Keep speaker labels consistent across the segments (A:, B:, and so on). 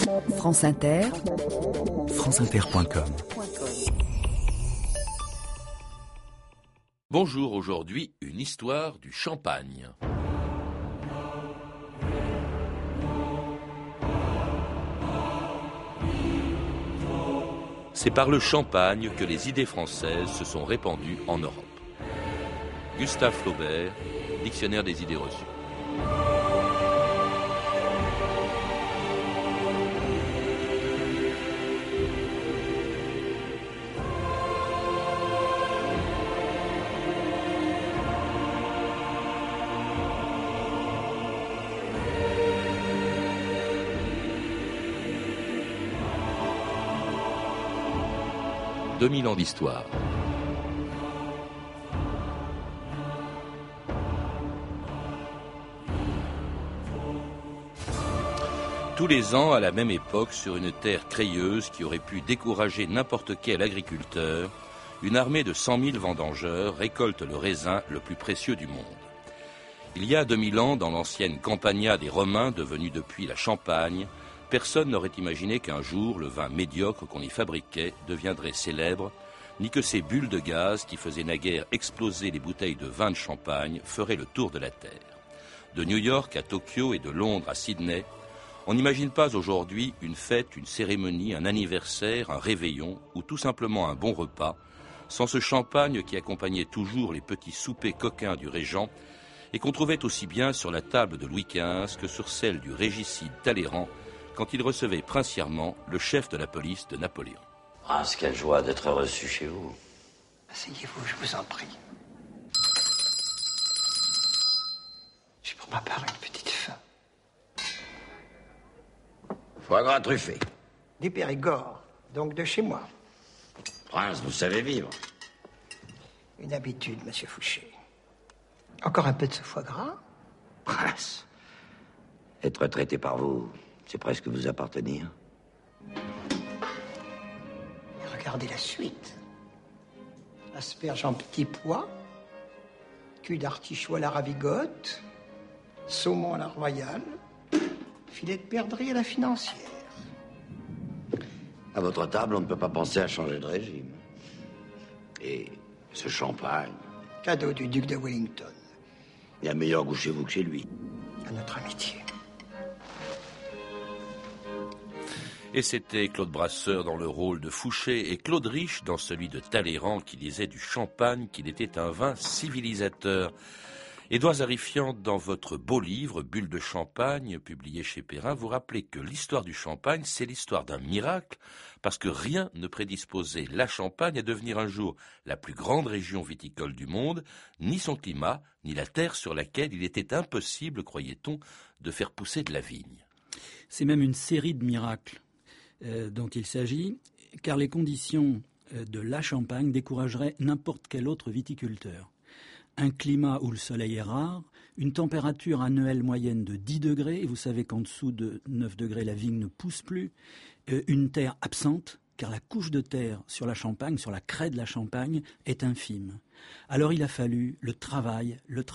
A: France Inter,
B: franceinter.com.
C: Bonjour, aujourd'hui, une histoire du champagne. C'est par le champagne que les idées françaises se sont répandues en Europe. Gustave Flaubert, Dictionnaire des idées reçues. « 2000 ans d'histoire. Tous les ans, à la même époque, sur une terre crayeuse qui aurait pu décourager n'importe quel agriculteur, une armée de 100 000 vendangeurs récolte le raisin le plus précieux du monde. Il y a 2000 ans, dans l'ancienne Campagna des Romains, devenue depuis la Champagne, personne n'aurait imaginé qu'un jour, le vin médiocre qu'on y fabriquait deviendrait célèbre, ni que ces bulles de gaz qui faisaient naguère exploser les bouteilles de vin de champagne feraient le tour de la Terre. De New York à Tokyo et de Londres à Sydney, on n'imagine pas aujourd'hui une fête, une cérémonie, un anniversaire, un réveillon ou tout simplement un bon repas, sans ce champagne qui accompagnait toujours les petits soupers coquins du régent et qu'on trouvait aussi bien sur la table de Louis XV que sur celle du régicide Talleyrand, quand il recevait princièrement le chef de la police de Napoléon.
D: Ah, quelle joie d'être reçu chez vous.
E: Asseyez-vous, je vous en prie. J'ai pour ma part une petite faim.
D: Foie gras truffé.
E: Du Périgord, donc de chez moi.
D: Prince, vous savez vivre.
E: Une habitude, monsieur Fouché. Encore un peu de ce foie gras?
D: Prince, être traité par vous, c'est presque vous appartenir.
E: Et regardez la suite. Asperges en petits pois, cul d'artichaut à la ravigote, saumon à la royale, filet de perdrix à la financière.
D: À votre table, on ne peut pas penser à changer de régime. Et ce champagne,
E: Cadeau du duc de Wellington.
D: il y a meilleur goût chez vous que chez lui.
E: À notre amitié.
C: Et c'était Claude Brasseur dans le rôle de Fouché et Claude Rich dans celui de Talleyrand qui disait du champagne qu'il était un vin civilisateur. Édouard Zarifian, dans votre beau livre, Bulles de champagne, publié chez Perrin, vous rappelez que l'histoire du champagne, c'est l'histoire d'un miracle, parce que rien ne prédisposait la Champagne à devenir un jour la plus grande région viticole du monde, ni son climat, ni la terre sur laquelle il était impossible, croyait-on, de faire pousser de la vigne.
F: C'est même une série de miracles dont il s'agit, car les conditions de la Champagne décourageraient n'importe quel autre viticulteur. Un climat où le soleil est rare, une température annuelle moyenne de 10 degrés, et vous savez qu'en dessous de 9 degrés, la vigne ne pousse plus, une terre absente, car la couche de terre sur la Champagne, sur la craie de la Champagne, est infime. Alors il a fallu le travail,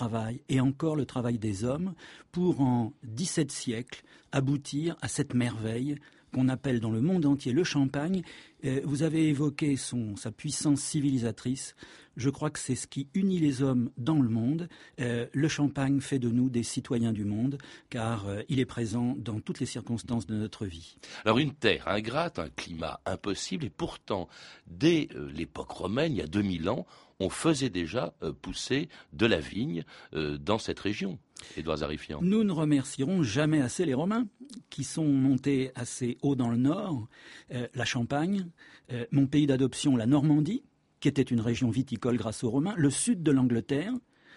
F: et encore le travail des hommes, pour en 17 siècles aboutir à cette merveille qu'on appelle dans le monde entier le champagne. Vous avez évoqué sa puissance civilisatrice. Je crois que c'est ce qui unit les hommes dans le monde. Le champagne fait de nous des citoyens du monde, car il est présent dans toutes les circonstances de notre vie.
C: Alors une terre ingrate, un climat impossible, et pourtant, dès l'époque romaine, il y a 2000 ans, on faisait déjà pousser de la vigne dans cette région. Édouard Zarifian.
F: Nous ne remercierons jamais assez les Romains, qui sont montés assez haut dans le nord, la Champagne, mon pays d'adoption, la Normandie, qui était une région viticole grâce aux Romains, le sud de l'Angleterre,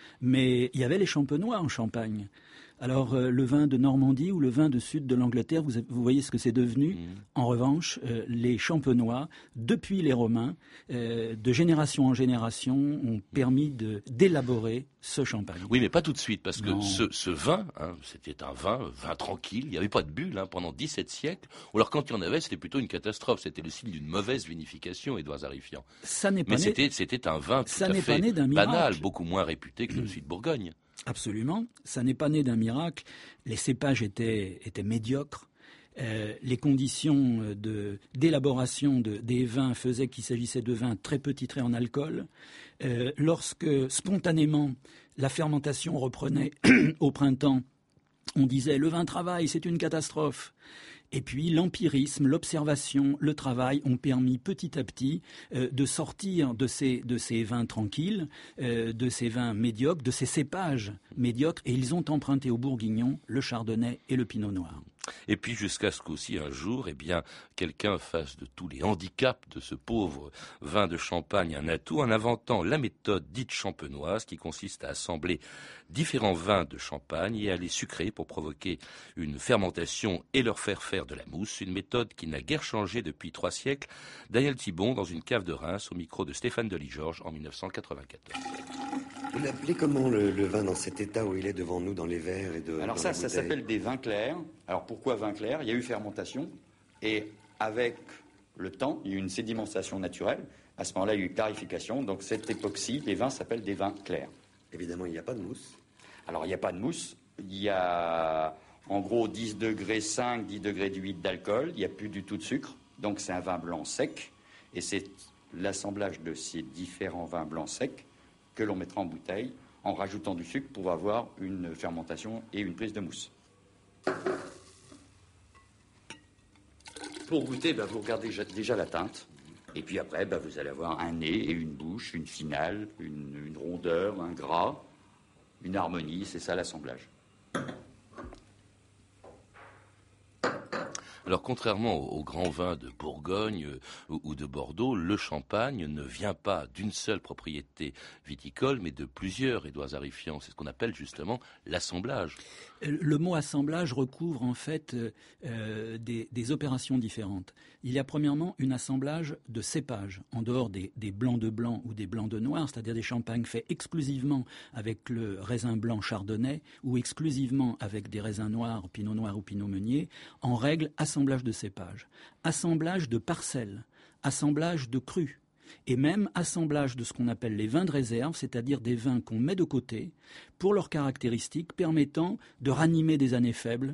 F: mais il y avait les champenois en Champagne. Alors le vin de Normandie ou le vin de sud de l'Angleterre, vous voyez ce que c'est devenu. En revanche, les champenois, depuis les Romains, de génération en génération, ont permis d'élaborer ce champagne.
C: Oui, mais pas tout de suite, parce que ce vin, c'était un vin tranquille, il n'y avait pas de bulles pendant 17 siècles, ou alors quand il y en avait, c'était plutôt une catastrophe, c'était le signe d'une mauvaise vinification, Édouard Zarifian. Mais c'était un vin tout à fait banal, beaucoup moins réputé que celui de Bourgogne.
F: Absolument, ça n'est pas né d'un miracle. Les cépages étaient médiocres. Les conditions d'élaboration des vins faisaient qu'il s'agissait de vins très peu titrés en alcool. Lorsque spontanément la fermentation reprenait au printemps, on disait le vin travaille, c'est une catastrophe. Et puis l'empirisme, l'observation, le travail ont permis petit à petit de sortir de ces vins tranquilles, de ces vins médiocres, de ces cépages médiocres, et ils ont emprunté au bourguignon le chardonnay et le pinot noir.
C: Et puis jusqu'à ce qu'aussi un jour, quelqu'un fasse de tous les handicaps de ce pauvre vin de Champagne un atout en inventant la méthode dite champenoise qui consiste à assembler différents vins de Champagne et à les sucrer pour provoquer une fermentation et leur faire faire de la mousse, une méthode qui n'a guère changé depuis 3 siècles. Daniel Thibon dans une cave de Reims au micro de Stéphane Delis-Georges en 1994.
A: Vous l'appelez comment le vin dans cet état où il est devant nous dans les verres et
G: Alors ça s'appelle des vins clairs. Alors pourquoi vin clair ? Il y a eu fermentation et avec le temps, il y a eu une sédimentation naturelle. À ce moment-là, il y a eu clarification. Donc cette époxy, les vins s'appellent des vins clairs.
A: Évidemment, il n'y a pas de mousse.
G: Alors il n'y a pas de mousse. Il y a en gros 10 degrés 5, 10 degrés 8 d'alcool. Il n'y a plus du tout de sucre. Donc c'est un vin blanc sec. Et c'est l'assemblage de ces différents vins blancs secs que l'on mettra en bouteille en rajoutant du sucre pour avoir une fermentation et une prise de mousse. Pour goûter, vous regardez déjà la teinte. Et puis après, vous allez avoir un nez et une bouche, une finale, une rondeur, un gras, une harmonie. C'est ça l'assemblage.
C: Alors, contrairement aux grands vins de Bourgogne ou de Bordeaux, le champagne ne vient pas d'une seule propriété viticole, mais de plusieurs, Édouard Zarifian. C'est ce qu'on appelle justement l'assemblage.
F: Le mot assemblage recouvre en fait des opérations différentes. Il y a premièrement un assemblage de cépages, en dehors des blancs de blanc ou des blancs de noir, c'est-à-dire des champagnes faits exclusivement avec le raisin blanc chardonnay ou exclusivement avec des raisins noirs, pinot noir ou pinot meunier. En règle, assemblage de cépages, assemblage de parcelles, assemblage de crus, et même assemblage de ce qu'on appelle les vins de réserve, c'est-à-dire des vins qu'on met de côté pour leurs caractéristiques permettant de ranimer des années faibles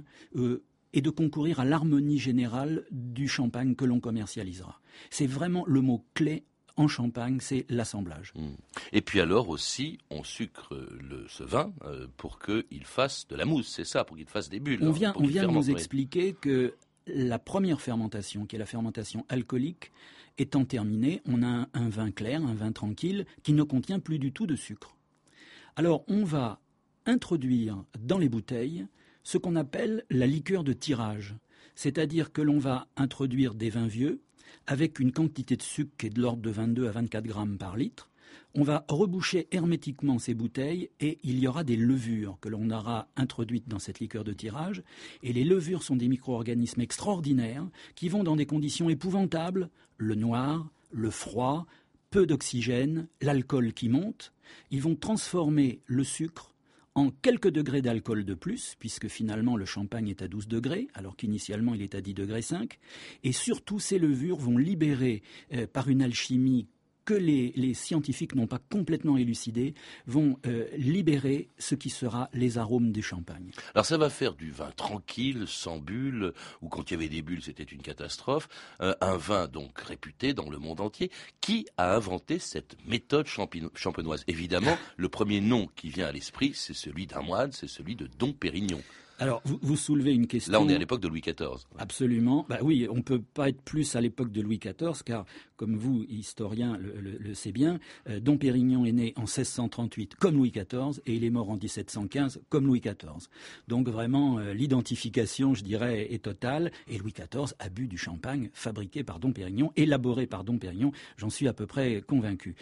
F: et de concourir à l'harmonie générale du champagne que l'on commercialisera. C'est vraiment le mot clé en Champagne, c'est l'assemblage.
C: Et puis alors aussi, on sucre ce vin pour qu'il fasse de la mousse, c'est ça, pour qu'il fasse des bulles.
F: On vient de nous expliquer que la première fermentation, qui est la fermentation alcoolique, étant terminée, on a un vin clair, un vin tranquille, qui ne contient plus du tout de sucre. Alors, on va introduire dans les bouteilles ce qu'on appelle la liqueur de tirage. C'est-à-dire que l'on va introduire des vins vieux avec une quantité de sucre qui est de l'ordre de 22 à 24 grammes par litre. On va reboucher hermétiquement ces bouteilles et il y aura des levures que l'on aura introduites dans cette liqueur de tirage. Et les levures sont des micro-organismes extraordinaires qui vont dans des conditions épouvantables, le noir, le froid, peu d'oxygène, l'alcool qui monte. Ils vont transformer le sucre en quelques degrés d'alcool de plus, puisque finalement le champagne est à 12 degrés, alors qu'initialement il est à 10 degrés 5. Et surtout, ces levures vont libérer par une alchimie que les scientifiques n'ont pas complètement élucidé, vont libérer ce qui sera les arômes du champagne.
C: Alors ça va faire du vin tranquille, sans bulles, ou quand il y avait des bulles c'était une catastrophe, un vin donc réputé dans le monde entier. Qui a inventé cette méthode champenoise ? Évidemment, le premier nom qui vient à l'esprit, c'est celui d'un moine, c'est celui de Dom Pérignon.
F: Alors, vous soulevez une question...
C: Là, on est à l'époque de Louis XIV.
F: Absolument. Oui, on ne peut pas être plus à l'époque de Louis XIV, car, comme vous, historien, le savez bien, Dom Pérignon est né en 1638 comme Louis XIV, et il est mort en 1715 comme Louis XIV. Donc, vraiment, l'identification, je dirais, est totale, et Louis XIV a bu du champagne fabriqué par Dom Pérignon, élaboré par Dom Pérignon, j'en suis à peu près convaincu.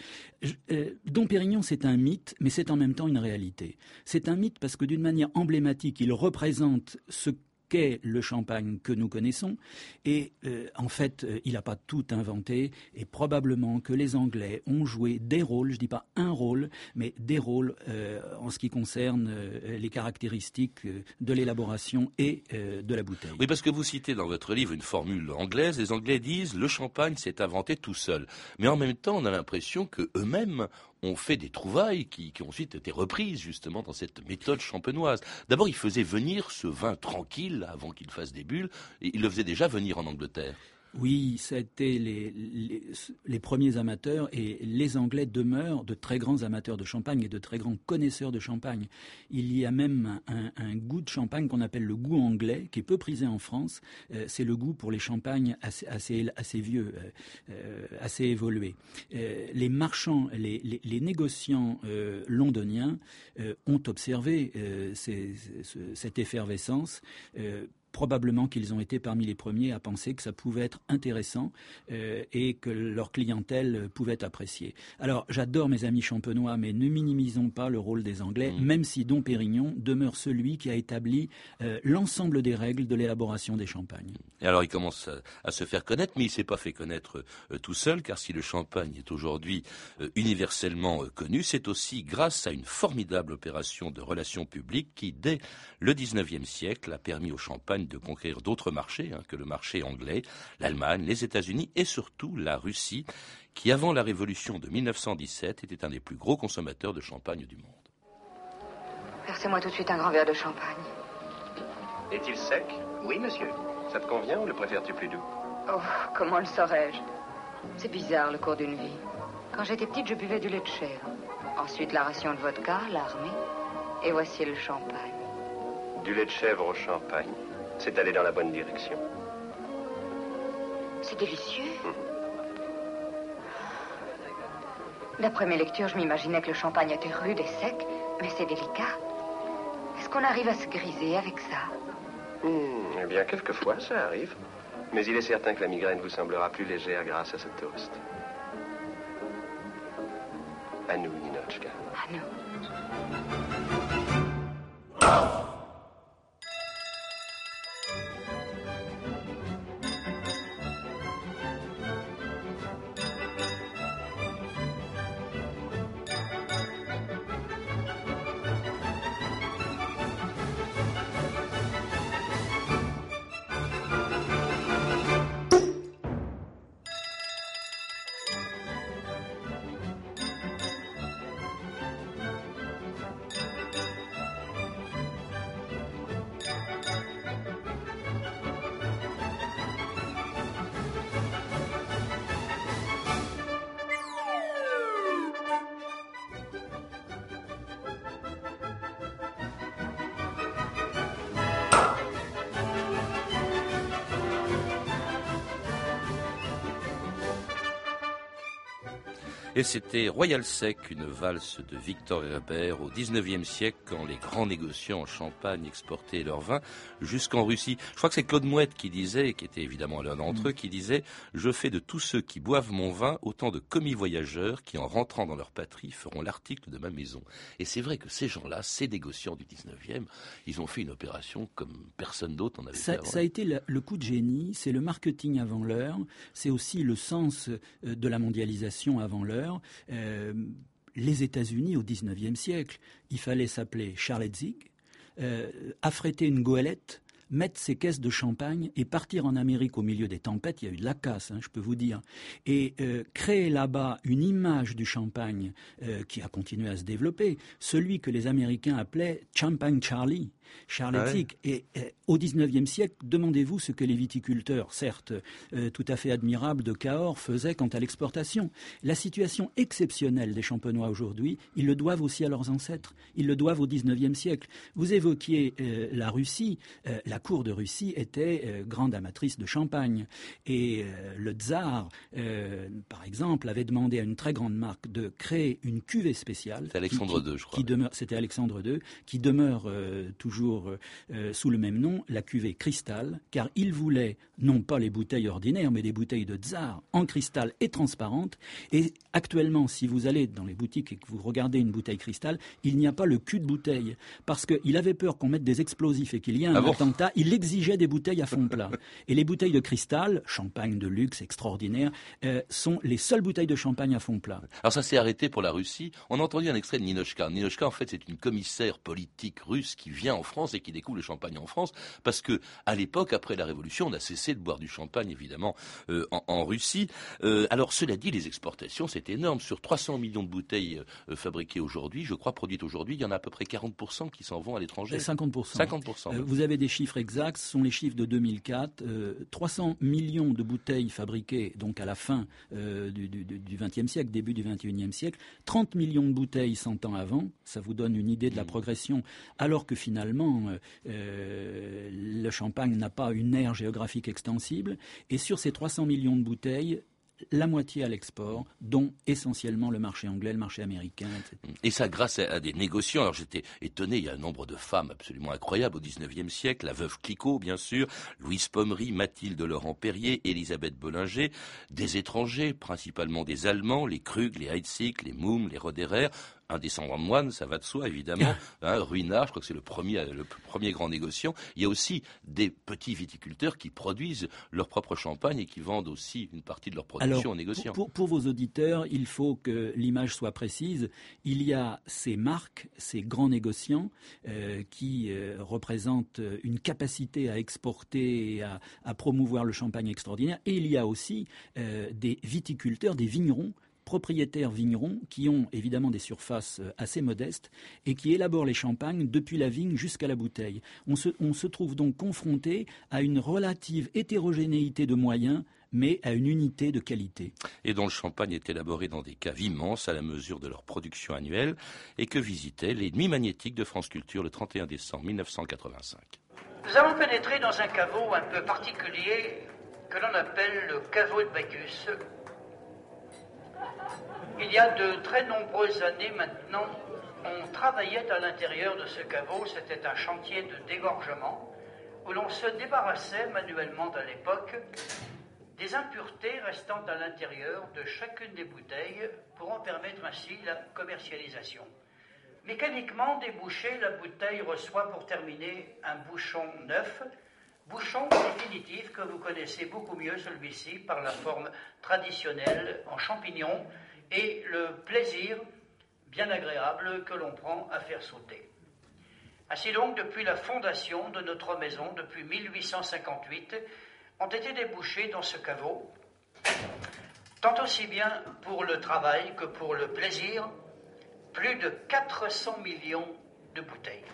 F: Dom Pérignon, c'est un mythe, mais c'est en même temps une réalité. C'est un mythe parce que, d'une manière emblématique, il représente ce qu'est le champagne que nous connaissons et en fait il n'a pas tout inventé et probablement que les Anglais ont joué des rôles, je ne dis pas un rôle, mais des rôles en ce qui concerne les caractéristiques de l'élaboration et de la bouteille.
C: Oui, parce que vous citez dans votre livre une formule anglaise, les Anglais disent le champagne s'est inventé tout seul, mais en même temps on a l'impression qu'eux-mêmes ont fait des trouvailles qui ont ensuite été reprises justement dans cette méthode champenoise. D'abord, ils faisaient venir ce vin tranquille avant qu'il fasse des bulles, et ils le faisaient déjà venir en Angleterre.
F: Oui, ça a été les premiers amateurs, et les Anglais demeurent de très grands amateurs de champagne et de très grands connaisseurs de champagne. Il y a même un goût de champagne qu'on appelle le goût anglais, qui est peu prisé en France. C'est le goût pour les champagnes assez vieux, assez évolués. Les marchands, les négociants londoniens ont observé cette effervescence. Probablement qu'ils ont été parmi les premiers à penser que ça pouvait être intéressant et que leur clientèle pouvait apprécier. Alors, j'adore mes amis champenois, mais ne minimisons pas le rôle des Anglais, même si Dom Pérignon demeure celui qui a établi l'ensemble des règles de l'élaboration des champagnes.
C: Et alors, il commence à se faire connaître, mais il ne s'est pas fait connaître tout seul, car si le champagne est aujourd'hui universellement connu, c'est aussi grâce à une formidable opération de relations publiques qui, dès le XIXe siècle, a permis au champagne de conquérir d'autres marchés que le marché anglais, l'Allemagne, les États-Unis et surtout la Russie, qui avant la révolution de 1917 était un des plus gros consommateurs de champagne du monde.
H: Versez-moi tout de suite un grand verre de champagne.
I: Est-il sec? Oui, monsieur. Ça te convient ou le préfères-tu plus doux?
H: Oh, comment le saurais-je? C'est bizarre le cours d'une vie. Quand j'étais petite, je buvais du lait de chèvre. Ensuite, la ration de vodka, l'armée. Et voici le champagne.
I: Du lait de chèvre au champagne. C'est aller dans la bonne direction.
H: C'est délicieux. D'après mes lectures, je m'imaginais que le champagne était rude et sec, mais c'est délicat. Est-ce qu'on arrive à se griser avec ça?
I: Eh bien, quelquefois, ça arrive. Mais il est certain que la migraine vous semblera plus légère grâce à ce toast. À nous, Ninochka.
H: À nous.
C: Et c'était Royal Sec, une valse de Victor Herbert au XIXe siècle, quand les grands négociants en Champagne exportaient leur vin jusqu'en Russie. Je crois que c'est Claude Mouette qui disait, qui était évidemment l'un d'entre eux, qui disait « Je fais de tous ceux qui boivent mon vin autant de commis voyageurs qui, en rentrant dans leur patrie, feront l'article de ma maison. » Et c'est vrai que ces gens-là, ces négociants du XIXe, ils ont fait une opération comme personne d'autre en avait fait avant.
F: Ça a été le coup de génie, c'est le marketing avant l'heure, c'est aussi le sens de la mondialisation avant l'heure. Les États-Unis au XIXe siècle, il fallait s'appeler Charles Hetzig, affréter une goélette, mettre ses caisses de champagne et partir en Amérique au milieu des tempêtes. Il y a eu de la casse, je peux vous dire, et créer là-bas une image du champagne qui a continué à se développer, celui que les Américains appelaient Champagne Charlie. Charles Hetzig. Et au XIXe siècle, demandez-vous ce que les viticulteurs, certes tout à fait admirables de Cahors, faisaient quant à l'exportation. La situation exceptionnelle des champenois aujourd'hui, ils le doivent aussi à leurs ancêtres. Ils le doivent au XIXe siècle. Vous évoquiez la Russie. La cour de Russie était grande amatrice de champagne. Et le tsar, par exemple, avait demandé à une très grande marque de créer une cuvée spéciale.
C: C'était Alexandre II, je crois.
F: C'était Alexandre II, qui demeure toujours sous le même nom, la cuvée cristal, car il voulait non pas les bouteilles ordinaires, mais des bouteilles de tsar en cristal et transparentes. Et actuellement, si vous allez dans les boutiques et que vous regardez une bouteille cristal, il n'y a pas le cul de bouteille, parce qu'il avait peur qu'on mette des explosifs et qu'il y ait un attentat. Il exigeait des bouteilles à fond plat. Et les bouteilles de cristal, champagne de luxe extraordinaire, sont les seules bouteilles de champagne à fond plat.
C: Alors ça s'est arrêté pour la Russie. On a entendu un extrait de Ninochka. Ninochka, en fait, c'est une commissaire politique russe qui vient en France et qui découvrent le champagne en France, parce que à l'époque, après la Révolution, on a cessé de boire du champagne, évidemment, en Russie. Alors, cela dit, les exportations, c'est énorme. Sur 300 millions de bouteilles fabriquées aujourd'hui, je crois, produites aujourd'hui, il y en a à peu près 40% qui s'en vont à l'étranger.
F: 50%.
C: 50%.
F: Vous avez des chiffres exacts, ce sont les chiffres de 2004. 300 millions de bouteilles fabriquées, donc à la fin du XXe siècle, début du XXIe siècle. 30 millions de bouteilles 100 ans avant. Ça vous donne une idée de la progression. Alors que finalement, le champagne n'a pas une aire géographique extensible. Et sur ces 300 millions de bouteilles, la moitié à l'export, dont essentiellement le marché anglais, le marché américain, etc.
C: Et ça grâce à des négociants. Alors j'étais étonné, il y a un nombre de femmes absolument incroyables au XIXe siècle, la veuve Clicquot bien sûr, Louise Pommery, Mathilde Laurent-Perrier, Elisabeth Bollinger, des étrangers, principalement des Allemands, les Krug, les Heidsieck, les Mumm, les Roederer, un descendant de moine, ça va de soi évidemment, Ruinart, je crois que c'est le premier grand négociant. Il y a aussi des petits viticulteurs qui produisent leur propre champagne et qui vendent aussi une partie de leur production aux négociants.
F: Pour vos auditeurs, il faut que l'image soit précise. Il y a ces marques, ces grands négociants qui représentent une capacité à exporter et à promouvoir le champagne extraordinaire. Et il y a aussi des viticulteurs, des vignerons, propriétaires vignerons qui ont évidemment des surfaces assez modestes et qui élaborent les champagnes depuis la vigne jusqu'à la bouteille. On se trouve donc confronté à une relative hétérogénéité de moyens, mais à une unité de qualité.
C: Et dont le champagne est élaboré dans des caves immenses à la mesure de leur production annuelle et que visitaient les Nuits magnétiques de France Culture le 31 décembre 1985.
J: Nous avons pénétré dans un caveau un peu particulier que l'on appelle le caveau de Bacchus. Il y a de très nombreuses années maintenant, on travaillait à l'intérieur de ce caveau. C'était un chantier de dégorgement où l'on se débarrassait manuellement à l'époque des impuretés restant à l'intérieur de chacune des bouteilles pour en permettre ainsi la commercialisation. Mécaniquement débouchée, la bouteille reçoit pour terminer un bouchon neuf, bouchon définitif que vous connaissez beaucoup mieux, celui-ci, par la forme traditionnelle en champignon et le plaisir bien agréable que l'on prend à faire sauter. Ainsi donc, depuis la fondation de notre maison, depuis 1858, ont été débouchés dans ce caveau, tant aussi bien pour le travail que pour le plaisir, plus de 400 millions de bouteilles.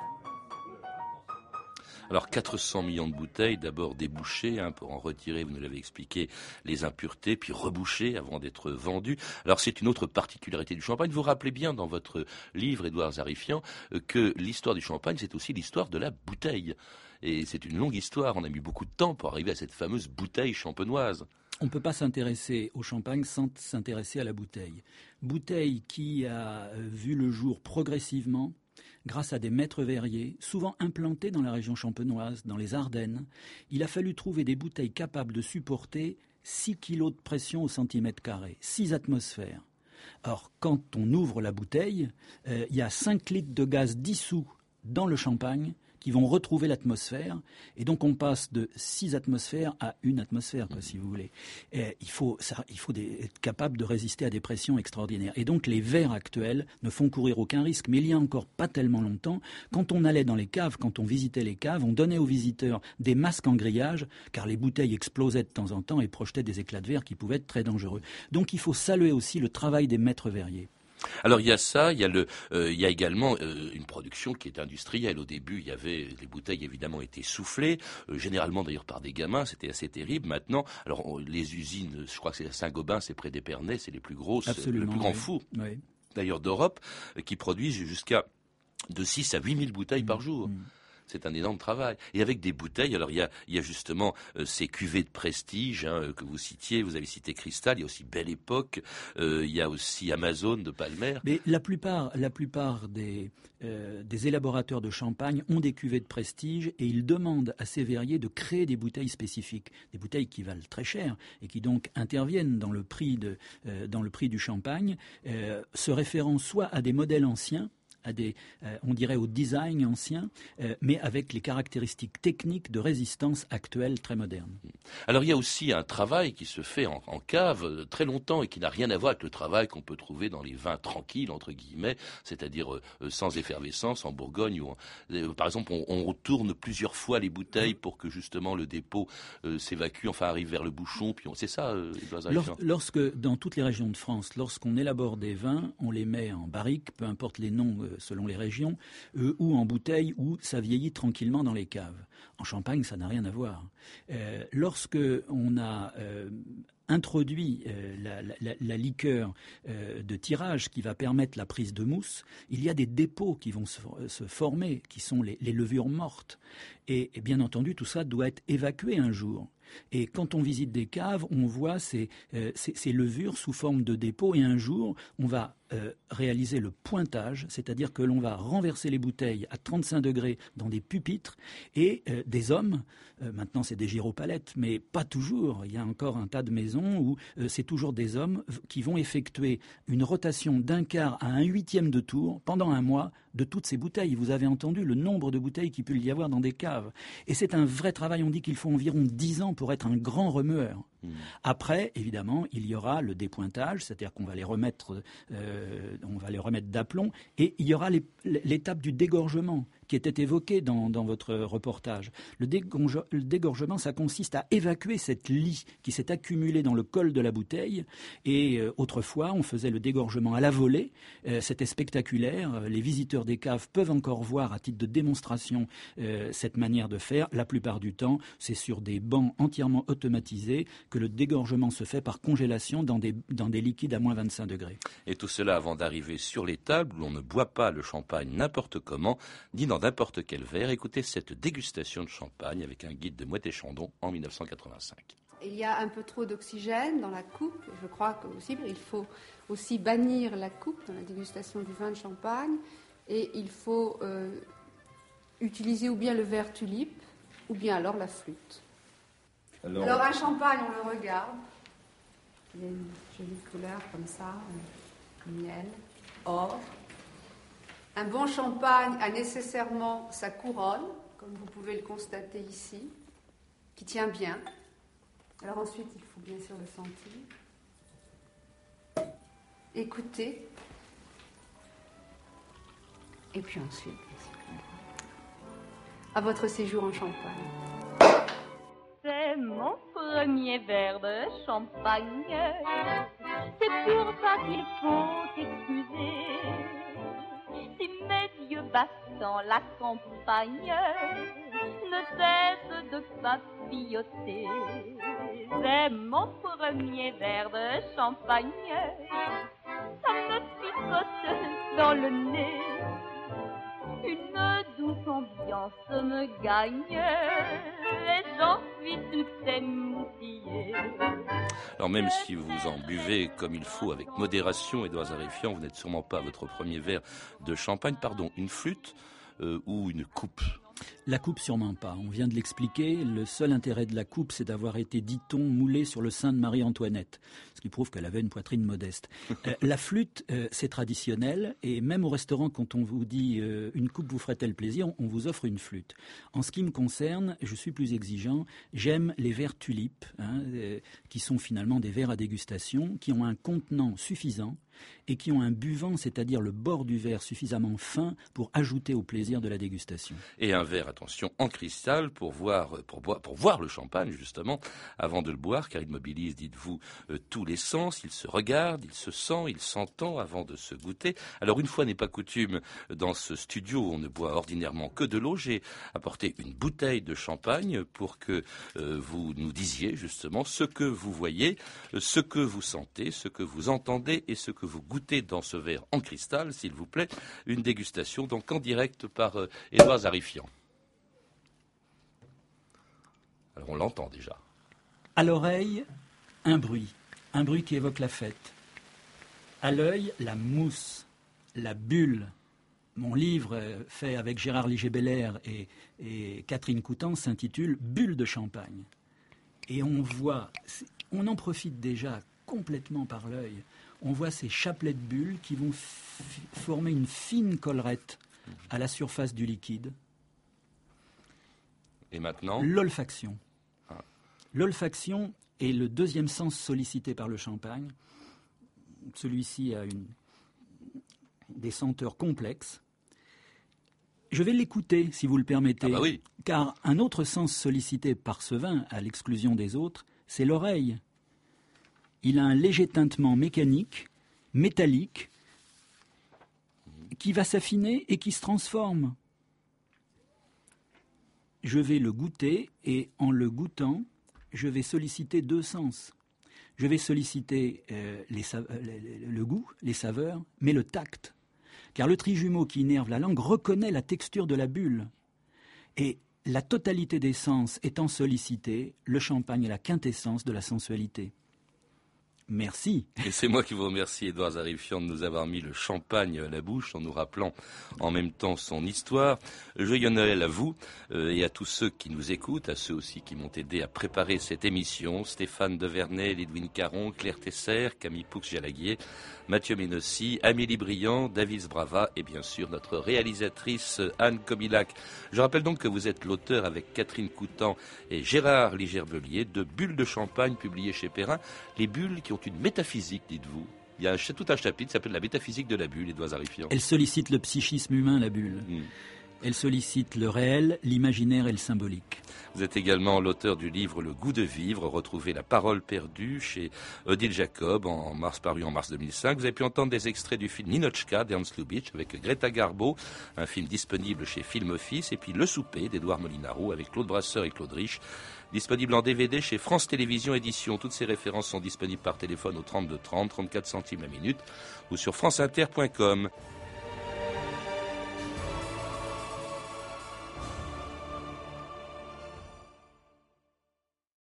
C: Alors 400 millions de bouteilles, d'abord débouchées pour en retirer, vous nous l'avez expliqué, les impuretés, puis rebouchées avant d'être vendues. Alors c'est une autre particularité du champagne. Vous rappelez bien dans votre livre, Édouard Zarifian, que l'histoire du champagne, c'est aussi l'histoire de la bouteille. Et c'est une longue histoire, on a mis beaucoup de temps pour arriver à cette fameuse bouteille champenoise.
F: On ne peut pas s'intéresser au champagne sans s'intéresser à la bouteille. Bouteille qui a vu le jour progressivement, grâce à des maîtres verriers, souvent implantés dans la région champenoise, dans les Ardennes. Il a fallu trouver des bouteilles capables de supporter 6 kilos de pression au centimètre carré, 6 atmosphères. Or, quand on ouvre la bouteille, il y a 5 litres de gaz dissous dans le champagne qui vont retrouver l'atmosphère. Et donc, on passe de 6 atmosphères à 1 atmosphère, si vous voulez. Et il faut être capable de résister à des pressions extraordinaires. Et donc, les verres actuels ne font courir aucun risque. Mais il y a encore pas tellement longtemps, quand on allait dans les caves, quand on visitait les caves, on donnait aux visiteurs des masques en grillage, car les bouteilles explosaient de temps en temps et projetaient des éclats de verre qui pouvaient être très dangereux. Donc, il faut saluer aussi le travail des maîtres verriers.
C: Alors il y a ça, il y a également une production qui est industrielle. Au début, les bouteilles évidemment étaient soufflées, généralement d'ailleurs par des gamins, c'était assez terrible. Maintenant, alors les usines, je crois que c'est à Saint-Gobain, c'est près d'Épernay, c'est les plus grosses,
F: absolument,
C: le plus grand four d'ailleurs d'Europe, qui produisent jusqu'à de 6 à 8 000 bouteilles par jour. C'est un énorme travail. Et avec des bouteilles, alors il y a justement ces cuvées de prestige que vous citiez, vous avez cité Cristal, il y a aussi Belle Époque, il y a aussi Amazon de Palmer.
F: Mais la plupart des élaborateurs de champagne ont des cuvées de prestige et ils demandent à ces verriers de créer des bouteilles spécifiques, des bouteilles qui valent très cher et qui donc interviennent dans le prix du champagne, se référant soit à des modèles anciens, à on dirait au design ancien, mais avec les caractéristiques techniques de résistance actuelles très modernes.
C: Alors il y a aussi un travail qui se fait en cave très longtemps et qui n'a rien à voir avec le travail qu'on peut trouver dans les vins tranquilles, entre guillemets, c'est-à-dire sans effervescence en Bourgogne. Par exemple, on tourne plusieurs fois les bouteilles pour que justement le dépôt s'évacue, enfin arrive vers le bouchon. Puis c'est ça,
F: lorsque, dans toutes les régions de France, lorsqu'on élabore des vins, on les met en barrique, peu importe les noms selon les régions, ou en bouteille, ou ça vieillit tranquillement dans les caves. En Champagne, ça n'a rien à voir. Lorsque on a introduit la liqueur de tirage qui va permettre la prise de mousse, il y a des dépôts qui vont se former, qui sont les levures mortes. Et bien entendu, tout ça doit être évacué un jour. Et quand on visite des caves, on voit ces levures sous forme de dépôts. Et un jour, on va réaliser le pointage, c'est-à-dire que l'on va renverser les bouteilles à 35 degrés dans des pupitres. Et des hommes, maintenant c'est des gyropalettes, mais pas toujours. Il y a encore un tas de maisons où c'est toujours des hommes qui vont effectuer une rotation d'un quart à un huitième de tour pendant un mois de toutes ces bouteilles. Vous avez entendu le nombre de bouteilles qu'il peut y avoir dans des caves. Et c'est un vrai travail. On dit qu'il faut environ 10 ans pour être un grand remueur. Après, évidemment, il y aura le dépointage, c'est-à-dire qu'on va les remettre d'aplomb, et il y aura l'étape du dégorgement qui était évoquée dans votre reportage. Le dégorgement, ça consiste à évacuer cette lie qui s'est accumulée dans le col de la bouteille. Et autrefois, on faisait le dégorgement à la volée. C'était spectaculaire. Les visiteurs des caves peuvent encore voir à titre de démonstration cette manière de faire. La plupart du temps, c'est sur des bancs entièrement automatisés que le dégorgement se fait par congélation dans des liquides à moins 25 degrés.
C: Et tout cela avant d'arriver sur les tables où on ne boit pas le champagne n'importe comment, ni dans n'importe quel verre. Écoutez cette dégustation de champagne avec un guide de Moët et Chandon en 1985.
K: Il y a un peu trop d'oxygène dans la coupe. Je crois qu'il faut aussi bannir la coupe dans la dégustation du vin de champagne. Et il faut utiliser ou bien le verre tulipe ou bien alors la flûte. Alors un champagne, on le regarde. Il y a une jolie couleur comme ça, miel, or. Un bon champagne a nécessairement sa couronne, comme vous pouvez le constater ici, qui tient bien. Alors ensuite, il faut bien sûr le sentir. Écouter. Et puis ensuite, à votre séjour en Champagne.
L: C'est mon premier verre de champagne. C'est pour ça qu'il faut excuser si mes yeux battants la campagne ne cessent de papilloter. C'est mon premier verre de champagne. Ça me picote dans le nez. Une douce ambiance me gagne et j'en suis tout émoustillée.
C: Alors même si vous en buvez comme il faut avec modération, Édouard Zarifian, vous n'êtes sûrement pas à votre premier verre de champagne. Pardon, une flûte ou une coupe?
F: La coupe, sûrement pas. On vient de l'expliquer. Le seul intérêt de la coupe, c'est d'avoir été, dit-on, moulée sur le sein de Marie-Antoinette, ce qui prouve qu'elle avait une poitrine modeste. La flûte, c'est traditionnel, et même au restaurant, quand on vous dit une coupe vous ferait-elle plaisir, on vous offre une flûte. En ce qui me concerne, je suis plus exigeant. J'aime les verres tulipes, qui sont finalement des verres à dégustation, qui ont un contenant suffisant et qui ont un buvant, c'est-à-dire le bord du verre suffisamment fin pour ajouter au plaisir de la dégustation.
C: Et un verre, attention, en cristal pour voir le champagne, justement, avant de le boire, car il mobilise, dites-vous, tous les sens. Il se regarde, il se sent, il s'entend avant de se goûter. Alors, une fois n'est pas coutume, dans ce studio, on ne boit ordinairement que de l'eau. J'ai apporté une bouteille de champagne pour que vous nous disiez, justement, ce que vous voyez, ce que vous sentez, ce que vous entendez et ce que vous goûtez dans ce verre en cristal, s'il vous plaît. Une dégustation, donc, en direct par Édouard Zarifian. Alors on l'entend déjà.
F: À l'oreille, un bruit qui évoque la fête. À l'œil, la mousse, la bulle. Mon livre, fait avec Gérard Liger-Belair et Catherine Coutan, s'intitule « Bulle de champagne ». Et on voit, on en profite déjà complètement par l'œil. On voit ces chapelets de bulles qui vont former une fine collerette à la surface du liquide.
C: Et maintenant ?
F: L'olfaction. L'olfaction est le deuxième sens sollicité par le champagne. Celui-ci a des senteurs complexes. Je vais l'écouter, si vous le permettez.
C: Ah bah oui.
F: Car un autre sens sollicité par ce vin, à l'exclusion des autres, c'est l'oreille. Il a un léger tintement mécanique, métallique, qui va s'affiner et qui se transforme. Je vais le goûter et en le goûtant, je vais solliciter deux sens. Je vais solliciter le goût, les saveurs, mais le tact. Car le trijumeau qui innerve la langue reconnaît la texture de la bulle. Et la totalité des sens étant sollicitée, le champagne est la quintessence de la sensualité. Merci.
C: Et c'est moi qui vous remercie, Édouard Zarifian, de nous avoir mis le champagne à la bouche en nous rappelant en même temps son histoire. Joyeux Noël à vous et à tous ceux qui nous écoutent, à ceux aussi qui m'ont aidé à préparer cette émission. Stéphane Devernay, Lidwine Caron, Claire Tesser, Camille Poux-Jalaguier, Mathieu Ménossi, Amélie Briand, David Brava et bien sûr notre réalisatrice Anne Kobilac. Je rappelle donc que vous êtes l'auteur avec Catherine Coutan et Gérard Ligerbelier de Bulles de champagne publiées chez Perrin. Les bulles qui ont une métaphysique, dites-vous. Il y a tout un chapitre qui s'appelle la métaphysique de la bulle, Édouard Zarifian.
F: Elle sollicite le psychisme humain, la bulle. Elle sollicite le réel, l'imaginaire et le symbolique.
C: Vous êtes également l'auteur du livre Le goût de vivre, retrouver la parole perdue chez Odile Jacob, paru en mars 2005. Vous avez pu entendre des extraits du film Ninotchka d'Ernst Lubitsch avec Greta Garbo, un film disponible chez Film Office, et puis Le souper d'Édouard Molinaro avec Claude Brasseur et Claude Rich, disponible en DVD chez France Télévisions Éditions. Toutes ces références sont disponibles par téléphone au 32 30, 34 centimes la minute ou sur franceinter.com.